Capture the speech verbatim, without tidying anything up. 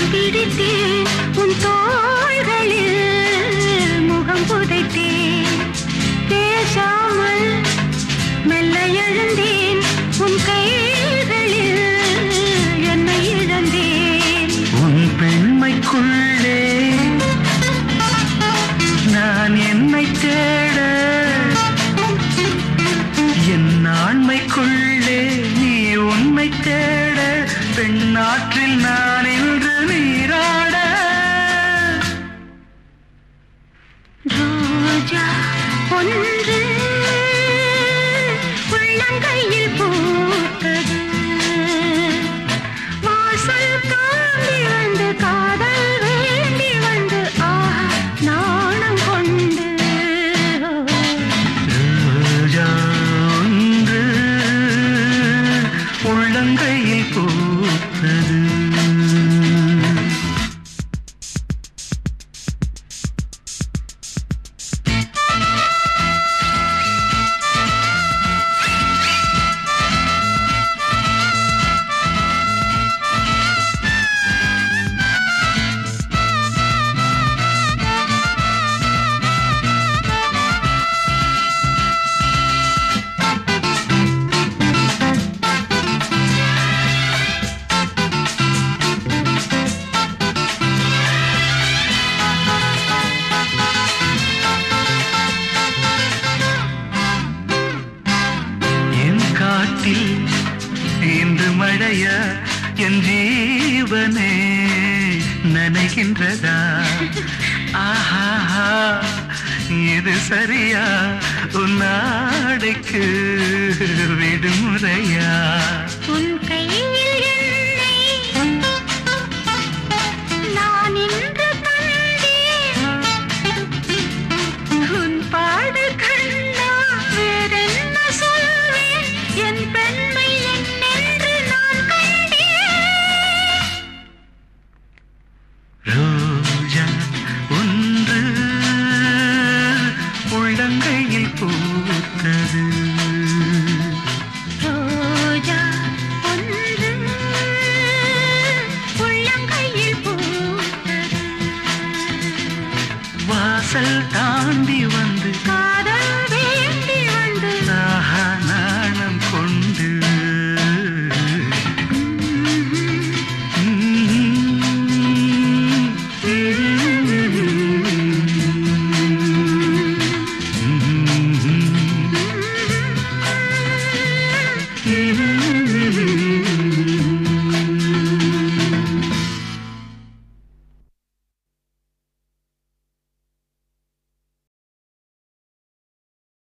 பிடித்தேன் உன் தோள்களில் முகம் புதைத்தேன் பேசாமல் மெல்ல எழுந்தேன் உன் கைகளில் என்னை இழந்தேன் உன் பெண்மைக்குள்ளே நான் என்னை தேட என் ஆண்மைக்குள்ளே நீ உண்மை தேட பெண்ணாற்றில் நான் இன்று நீராட ரோஜா ஒன்று உள்ளங்கையில் பூத்தது வாசல் தாண்டி வந்து காதல் வேண்டி வந்து ஆஹா நாணம் கொண்டு ரோஜா ஒன்று உள்ளங்கையில் பூத்தது இன்று மழையா என் ஜீவனே நனைகின்றதா ஆஹா இது சரியா உன் நாடைக்கு விடுமுறையா உன் கையில் என்னை நான் இன்று கண்டேன் உன் பாடு கண்ணா வேறென்ன சொல்வேன் என் பெண்மை என்னென்று நான் கண்டேன் ரோஜா ஒன்று உள்ளங்கையில் பூத்தது ரோஜா ஒன்று உள்ளங்கையில் பூத்தது வாசல் தாண்டி வந்து கா